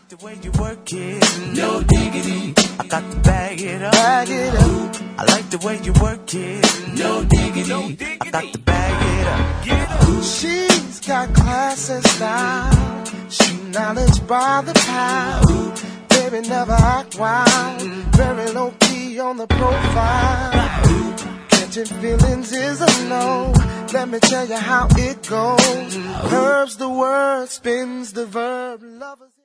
like the way you work it, no diggity. I got to bag it up, bag it up. I like the way you work it, no diggity. I got to bag it up, get up. She's got class and style. She knowledge by the pound. Baby never act wild. Very low key on the profile. Catching feelings is a no. Let me tell you how it goes. Curves the word, spins the verb. Lovers